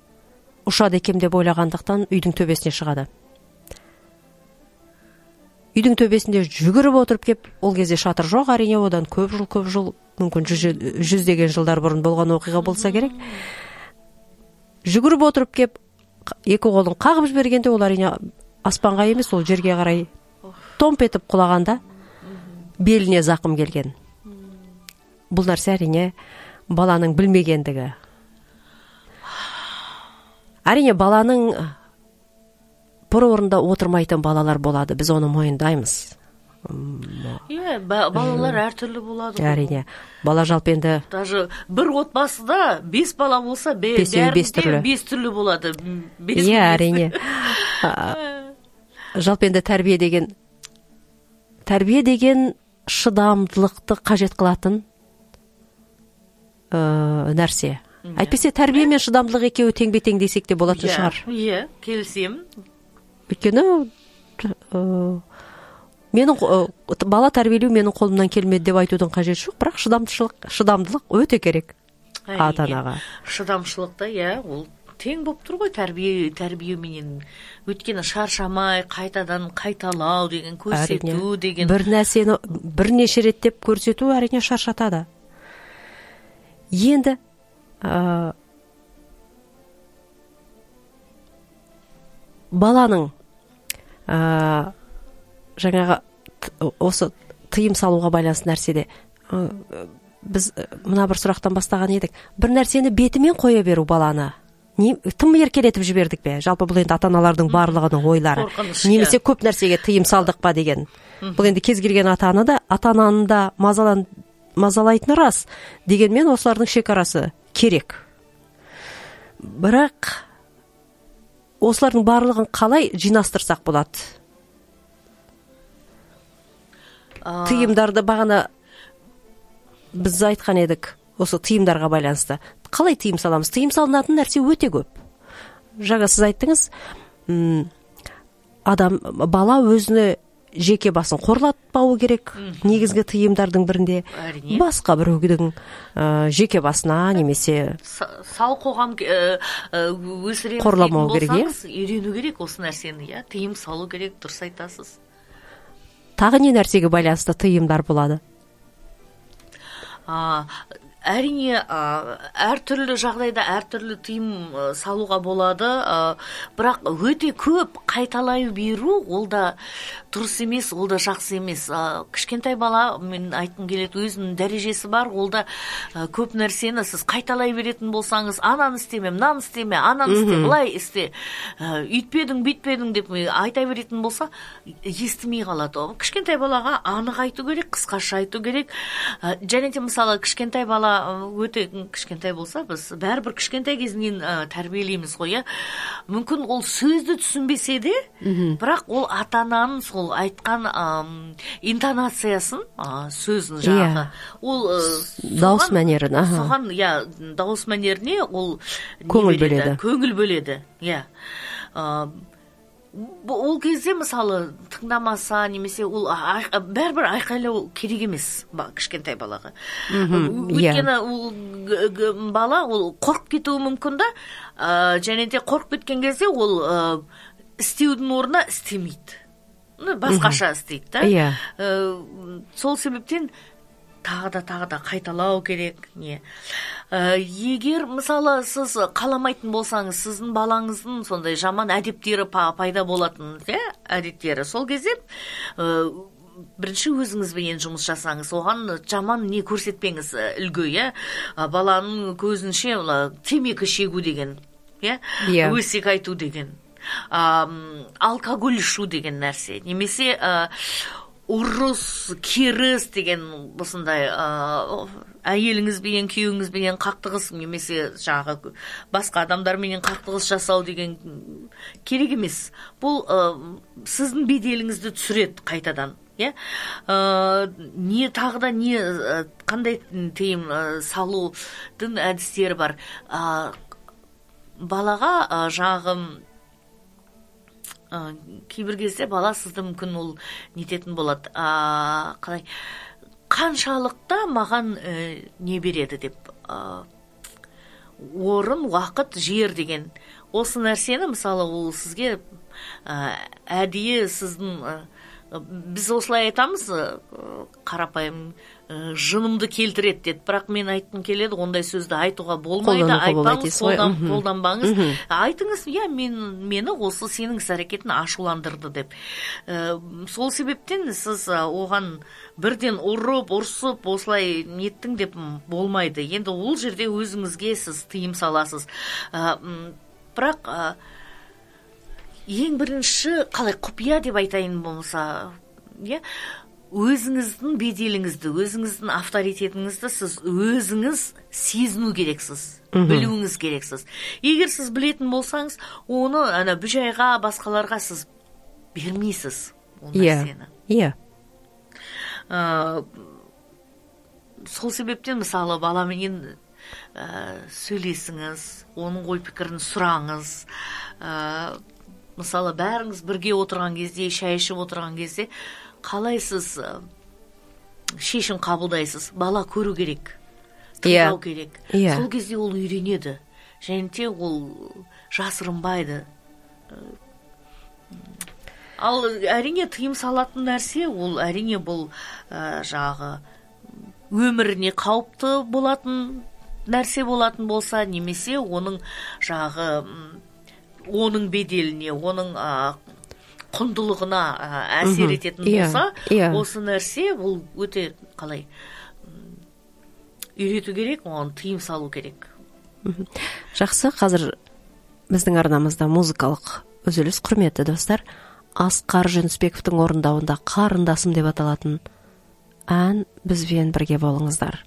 ұшады екем деп ойлағандықтан үйдің төбесіне шығады. үйдің төбесінде жүгіріп отырып кеп, ол кезде шатыр жоқ, әрине одан көп жыл көп жыл мүмкін жүз- жүздеген жылдар бұрын болған оқиға болса керек. Жүгіріп отырып кеп екі қолын қағып жібергенде ол әрине аспанға емес, ол жерге қарай томп етіп құлағанда беліне зақым келген. Бұл нәрсе әрине баланың білмегендігі. Әрине баланың бір орында отырмайтын балалар болады, біз оны мойындаймыз. Иә, балалар әртүрлі болады. Әрине, бала жалпы енді Даже бір отбасыда бес бала болса, Бесеуі бес түрлі. бәрінде бес түрлі болады. Бес Иә, бес. әрине. Жалпы енді тәрбие деген тәрбие деген шыдамдылықты қажет қылатын ә, нәрсе. Әйтпесе тәрбие мен шыдамдылық екеуі теңбе-тең десек те болатын Иә, шығар. Иә, келісемін. Өйткені ә, менің ә, бала тәрбиелеу менің қолымнан келмеді деп айтудың қажеті жоқ, бірақ шыдамдылық шыдамдылық өте керек ата-анаға. Шыдамшылықта, иә, ол тең болып тұр ғой тәрбие тәрбие менен. Өйткені шаршамай, қайтадан қайталау деген, көрсету деген. Бір нәрсені бірнеше реттеп көрсету әрине шаршатады. Енді ә, баланың ә, жаңағы т- осы тыйым салуға байланысты нәрседе ә, біз ә, мына бір сұрақтан бастаған едік. Бір нәрсені бетімен қоя беру баланы не, тым еркелетіп жібердік бе? Жалпы бұл енді ата-аналардың барлығының ойлары. Қорқыныш, Немесе иә. көп нәрсеге тыйым салдық па деген. Бұл енді кез келген ата-ана да, ата-ананың да мазалан мазалайтыны рас. Дегенмен осылардың шекарасы керек. Бірақ осылардың барлығын қалай жинастырсақ болады? А, Тыйымдарды бағана біз айтқан едік, осы тыйымдарға байланысты. Қалай тыйым саламыз? Тыйым салынатын нәрсе өте көп. Жаңа сіз айттыңыз, м, адам, бала өзіне жеке басын қорлатпауы керек. Негізгі тыйымдардың бірінде Әрине. басқа біреудің ә, жеке басына немесе Са- сау қоғам ә, ә, өсіреміз Қорламау дейтін керек, иә? болсаңыз, үйрену керек осы нәрсені, иә, тыйым салу керек, дұрыс айтасыз. тағы не нәрсеге байланысты тыйымдар болады? А, әрине, а, әртүрлі жағдайда әртүрлі тыйым а, салуға болады, а, бірақ өте көп қайталай беру, ол да дұрыс емес, ол да жақсы емес. А, кішкентай бала, мен айтқым келеді, өзінің дәрежесі бар, ол да а, көп нәрсені сіз қайталай беретін болсаңыз, ананы істеме, мынаны істеме, ананы істе, былай істе, а, үйтпедің, бүйтпедің деп айта беретін болса, естімей қалады. Кішкентай балаға анық айту керек, қысқаша айту керек. А, және де мысалы кішкентай бала а, өте кішкентай болса, біз бәрібір кішкентай кезінен а, тәрбиелейміз ғой, иә. Мүмкін ол сөзді түсінбесе де, бірақ ол ата-ананың сол айтқан ам, интонациясын, а, сөзін жаңағы, ол а, Дауыс соған- мәнерін, аха. соған, иә, дауыс мәнеріне ол не Көңіл береді? бөледі. Көңіл бөледі, иә. А, б- ол кезде мысалы тыңдамаса немесе ол ай- бәрібір айқайлау керек емес ба- кішкентай балаға. Мгм, Өйткені ол г- г- бала ол қорқып кетуі мүмкін да, а, және де қорқып кеткен кезде ол а, істеудің орнына істемейді. Ну, басқаша істейді да. Иә. Э, сол себептен тағы да тағы да қайталау керек. Не Э, егер мысалы сіз қаламайтын болсаңыз, сіздің балаңыздың сондай жаман әдеттері па- пайда болатын, иә, әдеттері, сол кезде э, бірінші өзіңізбен жұмыс жасаңыз, оған жаман не көрсетпеңіз, э, үлгі, иә. А, баланың көзінше мына темекі шегу деген, иә, Иә. өсек айту деген, ам, алкоголь ішу деген нәрсе, немесе а, ұрыс, керіс деген осындай а, әйеліңізбен, күйеуіңізбен қақтығыс, немесе жаңағы басқа адамдармен қақтығыс жасау деген керек емес. Бұл а, сіздің беделіңізді түсіреді қайтадан. Иә, ә, не тағы да не ә, қандай тыйым ә, салудың әдістері бар. Ә, балаға ә, жаңағы ә, кейбір кезде бала сізді мүмкін ол нететін болады. Ә, қалай қаншалықта маған ә, не береді деп, ә, орын, уақыт, жер деген осы нәрсені мысалы ол сізге ә, әдейі сіздің ә, біз осылай айтамыз, қарапайым жынымды келтіреді деді, бірақ мен айтқым келеді, ондай сөзді айтуға болмайды, айтпаңыз, қолданбаңыз, айтыңыз, иә, мені осы сенің іс-әрекетін ашуландырды деп. Сол себептен сіз оған бірден ұрып, ұрсып, осылай неттің деп болмайды. Енді ол жерде өзіңізге сіз тыйым саласыз. Бірақ ең бірінші, қалай құпия деп айтайын болса, иә, өзіңіздің беделіңізді, өзіңіздің авторитетіңізді сіз өзіңіз сезіну керексіз, білуіңіз керексіз. Егер сіз білетін болсаңыз, оны ана бүжайға, басқаларға сіз бермейсіз ол нәрсені. Иә. Сол себептен мысалы баламен сөйлесіңіз, оның ой пікірін сұраңыз. Мысалы бәріңіз бірге отырған кезде, шай ішіп отырған кезде қалай сіз шешім қабылдайсыз? Бала көру керек, тыңдау керек. Сол кезде ол үйренеді. Және де ол жасырынбайды. Ал әрине тыйым салатын нәрсе, ол әрине бұл жағы өміріне қауіпті болатын нәрсе болатын болса, немесе оның жағы оның беделіне, оның құндылығына әсер ететін болса, осы нәрсе бұл өте қалай үйрету керек, оған тыйым салу керек. Жақсы, қазір біздің арнамызда музыкалық үзіліс. Құрметті достар, Асқар Жүнісбековтің орындауында Қарындасым деп аталатын ән бізбен бірге болыңыздар.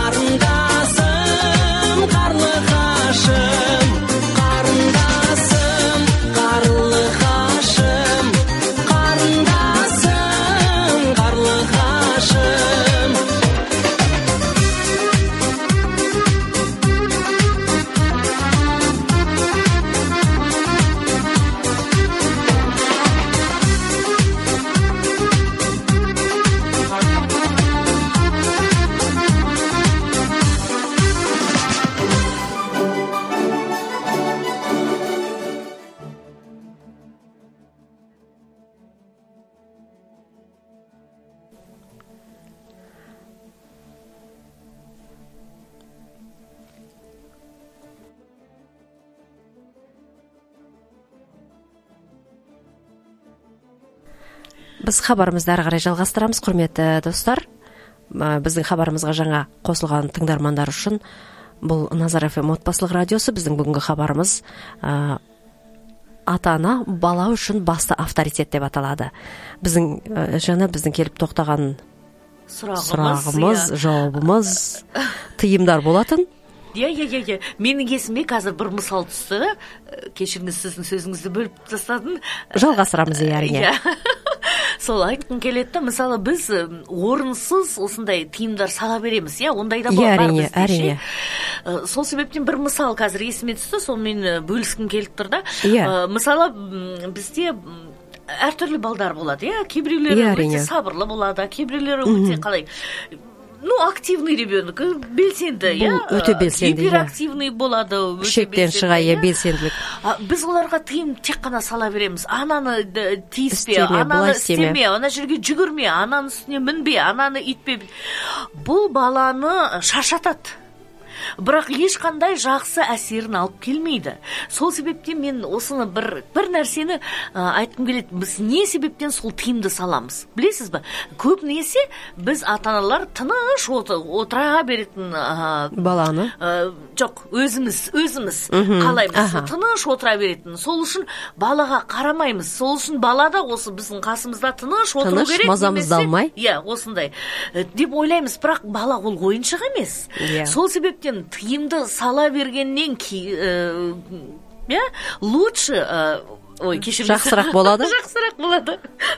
Қарындасым, қарындасым, Біз хабарымызды ары қарай жалғастырамыз, құрметті достар. Біздің хабарымызға жаңа қосылған тыңдармандар үшін бұл Назар эф эм отбасылық радиосы. Біздің бүгінгі хабарымыз ата-ана бала үшін басты авторитет деп аталады. Біздің жаңа біздің келіп тоқтаған сұрағымыз, жауабымыз тыйымдар болатын. Иә, иә, иә, иә. Менің есіме қазір бір мысал түсті. Кешіріңіз, сіздің сөзіңізді бөліп тастадым. Жалғастырамыз, иә, әрине. Сол айтқым келеді, мысалы біз орынсыз осындай тыйымдар сала береміз, иә, ондай да бар бізде. Әрине. Сол себептен бір мысал қазір есіме түсті, сонымен бөліскім келіп тұр да. Мысалы бізде әртүрлі балдар болады, иә, кейбіреулері өте сабырлы болады, кейбіреулері өте қалай, ну, активный ребенок, белсенді, иә, өте белсенді, гиперактивный болады, шектен шыға, иә, белсенділік. Біз оларға тыйым тек қана сала береміз. Ананы тиіспе, ананы істеме, ана жерге жүгірме, ананың үстіне мінбе, ананы итпе. Бұл баланы шаршатады. Бірақ ешқандай жақсы әсерін алып келмейді. Сол себептен мен осыны бір бір нәрсені айтқым келеді. Біз не себептен сол тыйымды саламыз? Білесіз бе? Көбінесе біз ата-аналар тыныш отыра беретін баланы. Жоқ, өзіміз, өзіміз қалаймыз. Тыныш отыра беретін. Сол үшін балаға қарамаймыз. Сол үшін бала да осы біздің қасымызда тыныш отыру керек. Тыныш, мазамызды алмай. Иә, осындай. Деп ойлаймыз, бірақ бала ол ойыншық емес. Сол себептен тыйымды сала бергеннен кейін, иә, лучше, ой, кешіріңіз, жақсырақ болады. Жақсырақ болады.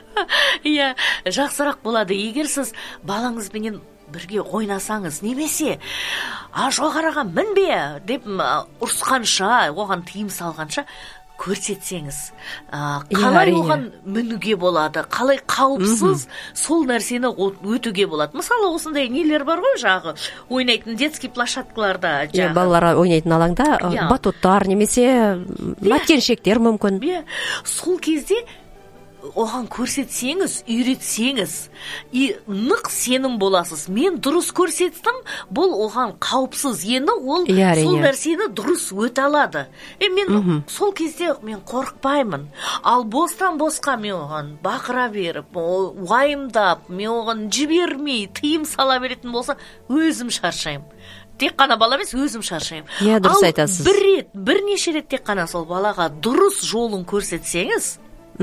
Иә, жақсырақ болады. Егер сіз балаңызбенен бірге ойнасаңыз, немесе а жоғарыға мінбе деп ұрысқанша, оған тыйым салғанша көрсетсеңіз, қалай оған мінуге болады, қалай қауіпсіз сол нәрсені өтуге болады. Мысалы, осындай нелер бар ғой, жағы ойнайтын детский площадкаларда, жағы балалар ойнайтын алаңда батуттар немесе маткеншектер мүмкін. Сол кезде оған көрсетсеңіз, үйретсеңіз, и нық сенім боласыз. Мен дұрыс көрсеттім, бұл оған қауіпсіз. Енді ол сол нәрсені дұрыс өте алады. Е, мен сол кезде мен қорықпаймын. Ал бостан босқа мен оған бақыра беріп, уайымдап, мен оған жібермей, тыйым сала беретін болса, өзім шаршаймын. Тек қана бала емес, өзім шаршаймын. Иә, дұрыс айтасыз. Ал бір рет, бірнеше рет тек қана сол балаға дұрыс жолын көрсетсеңіз,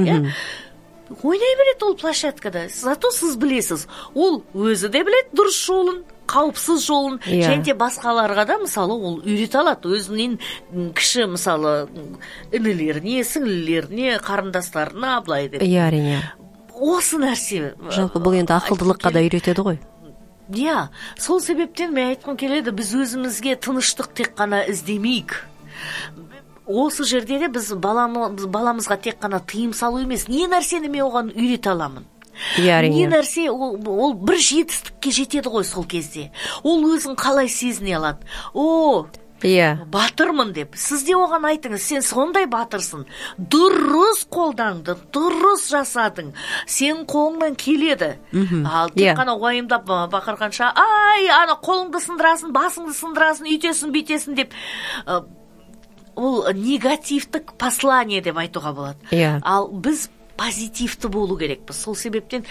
ойнай береді ол площадкада. Зато сіз білесіз, ол өзі де біледі дұрыс жолын, қауіпсіз жолын, және де басқаларға да, мысалы, ол үйрете алады. Өзінен кіші, мысалы, інілеріне, сіңлілеріне, қарындастарына, былай деп. Иә, әрине. Осы нәрсе. Жалпы бұл енді ақылдылыққа да үйретеді ғой. Иә, сол себептен мен айтқым келеді, біз өзімізге тыныштық тек қана іздемейік. Осы жерде де біз баламызға тек қана тыйым салу емес, не нәрсені мен оған үйрете аламын. Не нәрсе, ол бір жетістікке жетеді ғой сол кезде. Ол өзін қалай сезіне алады. О, батырмын деп. Сіз де оған айтыңыз, сен сондай батырсың. Дұрыс қолданды, дұрыс жасадың. Сен қолыңнан келеді. Ал тек қана уайымдап бақырғанша, ай, ана қолыңды сындырасын, басыңды сындырасын, үйтесін, бүйтесін деп, ол негативтік послание деп айтуға болады. Ал біз позитивті болу керекпіз. Сол себептен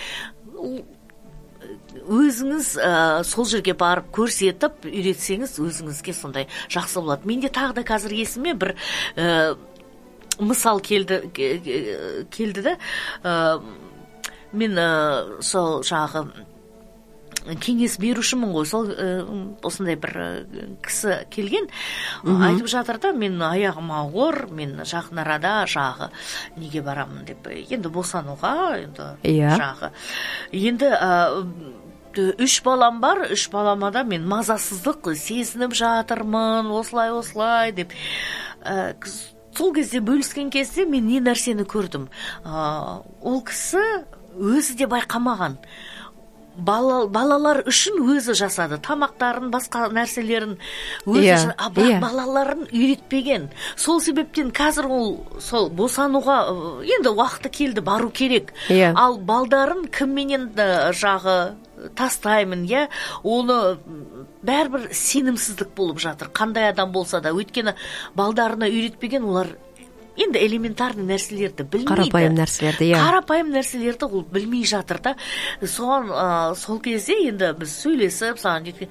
өзіңіз сол жерге барып көрсетіп, үйретсеңіз, өзіңізге сондай жақсы болады. Менде тағы да қазір есіме бір мысал келді келді да, мен сол жағы кеңес берушімін ғой, сол осындай бір кісі келген, айтып жатыр да, мен аяғым ауыр, мен жақын арада жағы неге барамын деп, енді босануға, енді жағы. Енді үш балам бар, үш балама да мен мазасыздық сезініп жатырмын, осылай-осылай деп. Сол кезде бөліскен кезде мен не нәрсені көрдім. Ол кісі өзі де байқамаған. Балалар үшін өзі жасады. Тамақтарын, басқа нәрселерін өзі жасады. А балаларын үйретпеген. Сол себептен қазір ол сол босануға енді уақыты келді, бару керек. Ал балдарын кімменен жағы тастаймын, я, оны бәрбір сенімсіздік болып жатыр. Қандай адам болса да, өйткені балдарына үйретпеген, олар енді элементарный нәрселерді білмейді. Қарапайым нәрселерді, иә. Қарапайым нәрселерді ол білмей жатыр да. Соған ә, сол кезде енді біз сөйлесіп, саған жеткен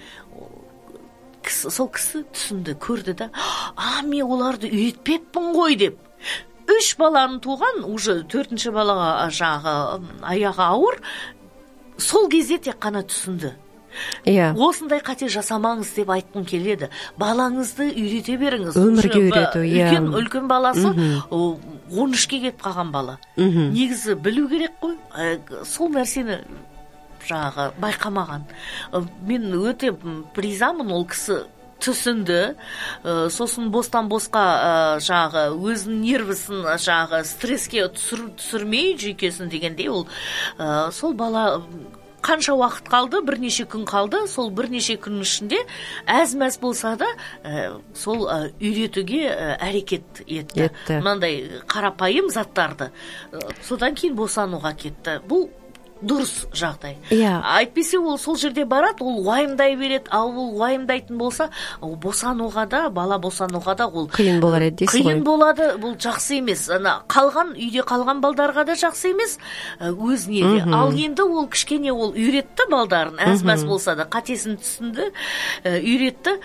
сол кісі түсінді, көрді да, а мен оларды үйретпеппін ғой деп. Үш баланы туған, уже төртінші балаға жағы аяғы ауыр, сол кезде тек қана түсінді. Иә. Осындай қате жасамаңыз деп айтқым келеді. Балаңызды үйрете беріңіз. Өмірге үйрету, иә. Үлкен, үлкен баласы он үшке кетіп қалған бала. Негізі білу керек қой. Сол нәрсені жағы байқамаған. Мен өте призамын, ол кісі түсінді, сосын бостан босқа жағы өзінің нервісін жағы стреске түсір, түсірмей жүйкесін дегенде ол сол бала қанша уақыт қалды, бірнеше күн қалды, сол бірнеше күн ішінде әз-мәз болса да сол үйретуге әрекет етті. Мынандай қарапайым заттарды. Содан кейін босануға кетті. Бұл дұрыс жағдай. Yeah. Айтпесе ол сол жерде барады, ол уайымдай береді, ал ол уайымдайтын болса, ол босануға да, бала босануға да ол қиын болар еді дейсіз ғой. Қиын болады, бұл жақсы емес. Ана қалған үйде қалған балдарға да жақсы емес, өзіне де. Ал енді ол кішкене ол үйретті балдарын, әз-мәз болса да қатесін түсінді, үйретті.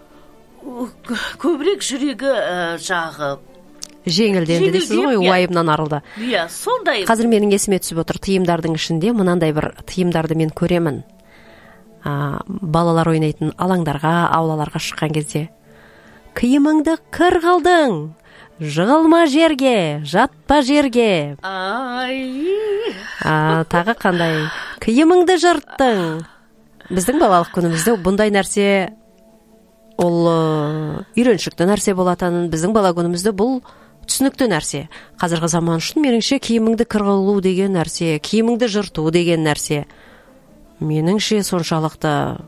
Көбірек жүрегі жағы жеңілденді дейсіз ғой, уайымнан арылды. Иә, сондай. Қазір менің есіме түсіп отыр, тыйымдардың ішінде мынандай бір тыйымдарды мен көремін. А, балалар ойнайтын алаңдарға, аулаларға шыққан кезде. Киіміңді кір қылдың, жығылма жерге, жатпа жерге. Ай. А, тағы қандай? Киіміңді жырттың. Біздің балалық күнімізде бұндай нәрсе ол үйреншікті нәрсе болатын. Біздің бала күнімізде бұл түсінікті нәрсе. Қазіргі заман үшін меніңше киіміңді кірғылу деген нәрсе, киіміңді жырту деген нәрсе меніңше соншалықты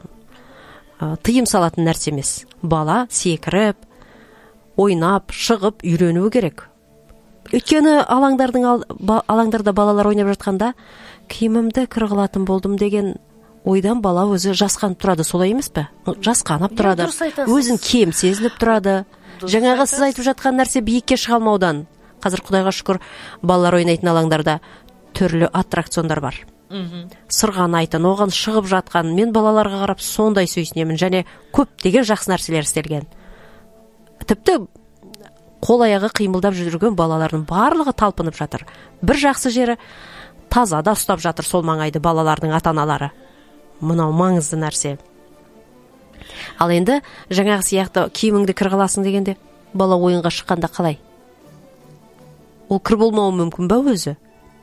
тыйым салатын нәрсе емес. Бала секіріп, ойнап, шығып, үйренуі керек. Өйткені алаңдардың алаңдарда балалар ойнап жатқанда киімімді кірғылатын болдым деген ойдан бала өзі жасқанып тұрады, солай емес пе? Жасқанып тұрады, өзін кем сезініп тұрады. Жаңағы сіз айтып жатқан нәрсе биікке шыға алмаудан. Қазір Құдайға шүкір балалар ойнайтын алаңдарда түрлі аттракциондар бар. Сырғанайтын, оған шығып жатқан, мен балаларға қарап сондай сүйсінемін, және көптеген жақсы нәрселер істелген. Тіпті қол аяғы қимылдап жүрген балалардың барлығы талпынып жатыр. Бір жақсы жері таза да ұстап жатыр сол маңайды балалардың ата-аналары. Мынау маңызды нәрсе. Ал енді жаңағы сияқты киіміңді кір қыласың дегенде бала ойынға шыққанда қалай? Ол кір болмауы мүмкін ба өзі?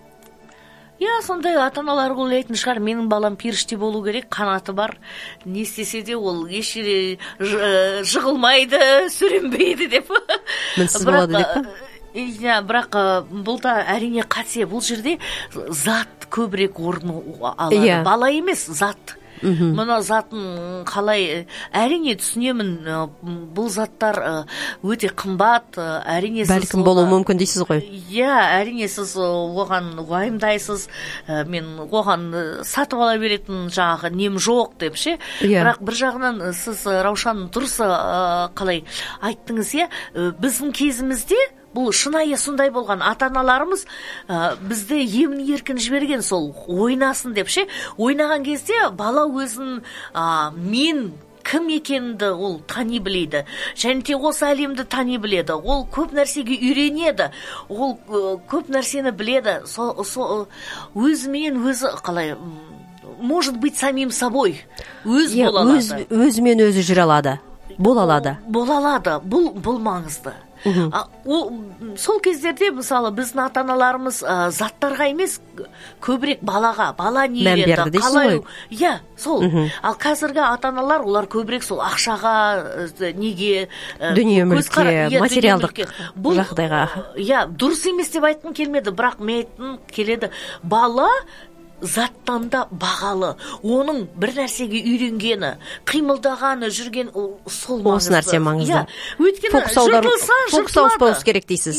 Я, сондай ата-аналар ойлайтын шығар, менің балам періште болу керек, қанаты бар, не істесе де ол ешере жығылмайды, сүренбейді деп. Мінсіз болады деп па? Иә, бірақ бұл да әрине қате. Бұл жерде зат көбірек орын алады. Yeah. Бала емес, зат. Мұна затын қалай, әрине түсінемін, бұл заттар өте қымбат, әрине сіз... Бәлкім болуы мүмкін дейсіз ғой. Иә, әрине сіз оған уайымдайсыз, мен оған сатып ала беретін жағы нем жоқ деп ше. Бірақ бір жағынан сіз Раушан дұрыс қалай айттыңыз, иә, біздің кезімізде бұл шынайы сондай болған. Ата-аналарымыз ә, бізді емін еркін жіберген, сол ойнасын деп ше. Ойнаған кезде бала өзін ә, мен кім екенді ол тани біледі. Және де осы әлемді тани біледі. Ол көп нәрсеге үйренеді. Ол ә, көп нәрсені біледі. Со, со, өзімен өзі қалай, может быть самим собой өз yeah, бола алады. Өз, өзімен өзі жүре алады. Бола алады. Бола алады. Бұл, бұл маңызды. А, о, сол кездерде мысалы біздің ата-аналарымыз ә, заттарға емес, көбірек балаға, бала не берді, қалай, иә, сол. Ал қазіргі ата-аналар олар көбірек сол ақшаға, неге, дүние мүлікке, материалдық жағдайға. Иә, дұрыс емес деп айтқым келмеді, бірақ мен айтқым келеді, бала заттан да бағалы. Оның бір нәрсеге үйренгені, қимылдағаны, жүрген сол маңызды. Осы нәрсе маңызды. Өйткені жыртылса, жыртылады. Фокус ауыспауыз керек дейсіз. Иә,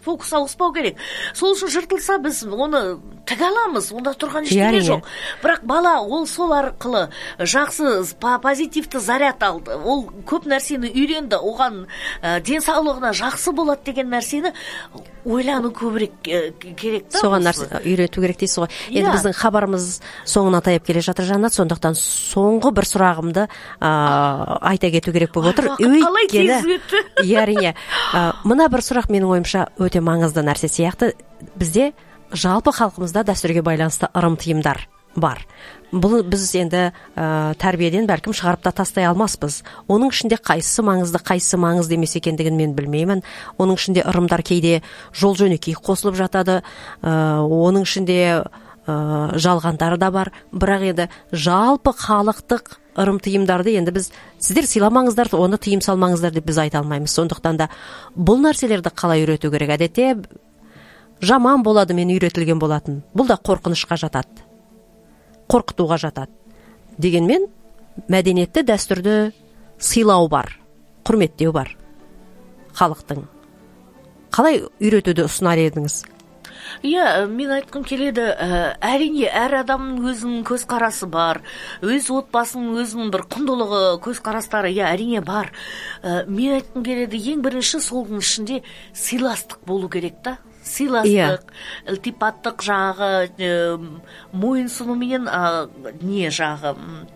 фокус ауыспау керек. Сол үшін жыртылса біз оны тіге аламыз, онда тұрған ештеңе жоқ. Бірақ бала ол сол арқылы жақсы позитивті заряд алды, ол көп нәрсені үйренді, оған денсаулығына жақсы болады деген нәрсені ойлану көбірек керек та. Соған нәрсе үйрету керек дейсіз ғой. Енді біздің хабарымыз соңына таяп келе жатыр Жаннат, сондықтан соңғы бір сұрағымды айта кету керек болып отыр. Өйткені әрине мына бір сұрақ менің ойымша өте маңызды нәрсе сияқты. Бізде жалпы халқымызда дәстүрге байланысты ырым тыйымдар бар. Бұл біз енді ә, тәрбиеден бәлкім шығарып та тастай алмаспыз. Оның ішінде қайсысы маңызды, қайсысы маңызды емес екендігін мен білмеймін. Оның ішінде ырымдар кейде жол жөнекей қосылып жатады. Ә, оның ішінде ә, жалғандары да бар. Бірақ енді жалпы халықтық ырым тыйымдарды енді біз сіздер сыйламаңыздар, оны тыйым салмаңыздар деп біз айта алмаймыз. Сондықтан да бұл нәрселерді қалай үйрету керек? Әдетте жаман болады, мен үйретілген болатын. Бұл да қорқынышқа жатады, қорқытуға жатады. Дегенмен мәдениетті, дәстүрді сыйлау бар, құрметтеу бар халықтың. Қалай үйретуді ұсынар едіңіз? Иә, мен айтқым келеді, әрине әр адамның өзінің көзқарасы бар, өз отбасының өзінің бір құндылығы, көзқарастары, иә, әрине бар. Мен айтқым келеді, ең бірінші солдың ішінде сыйластық болу керек та. Сыйластық, ілтипаттық жағы, мойынсұнумен не жағы,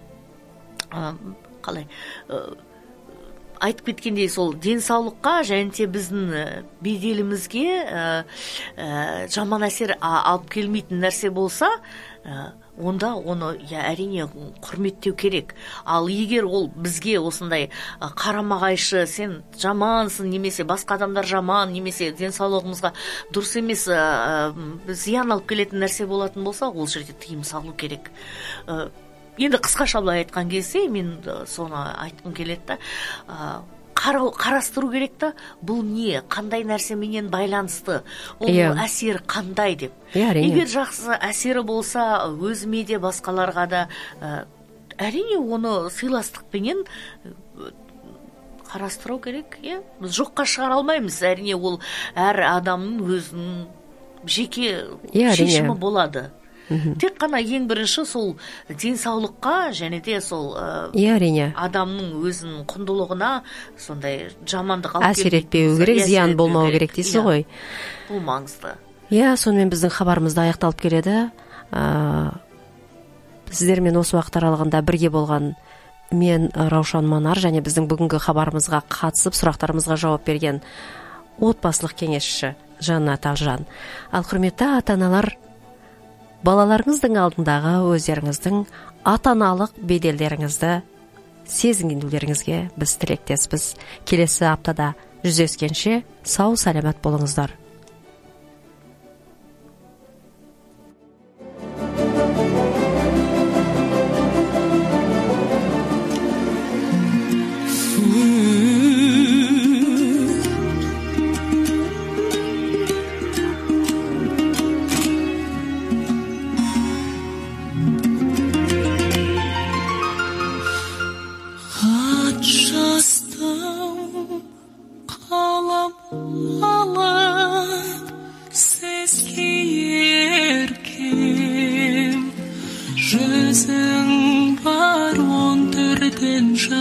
қалай айтып кеткендей, сол денсаулыққа және де біздің беделімізге жаман әсер алып келмейтін нәрсе болса, онда оны я әрине құрметтеу керек. Ал егер ол бізге осындай қарама-қайшы, сен жамансың, немесе басқа адамдар жаман, немесе денсаулығымызға дұрыс емес зиян алып келетін нәрсе болатын болса, ол жерде тыйым салу керек. Енді қысқаша былай айтқан кезде мен соны айтқым келеді да, қарастыру керек та, бұл не, қандай нәрсеменен байланысты, ол әсер қандай деп. Егер жақсы әсері болса, өзіме де басқаларға да әрине оны сыйластықпенен қарастыру керек. Біз жоққа шығара алмаймыз, әрине ол әр адамның өзінің жеке шешімі болады. Тек қана ең бірінші сол денсаулыққа және де сол адамның өзінің құндылығына сондай жамандық алып әсер етпеу керек, зиян болмау керек дейсіз ғой. Бұл маңызды. Иә, сонымен біздің хабарымызда аяқталып келеді. Сіздермен осы уақыт аралығында бірге болған мен Раушан Манар және біздің бүгінгі хабарымызға қатысып сұрақтарымызға жауап берген отбасылық кеңесші Жаннат Алжан. Ал құрметті ата-аналар, балаларыңыздың алдындағы өздеріңіздің ата-аналық беделдеріңізді сезінгендеріңізге біз тілектеспіз. Келесі аптада жүздескенше сау саламат болыңыздар.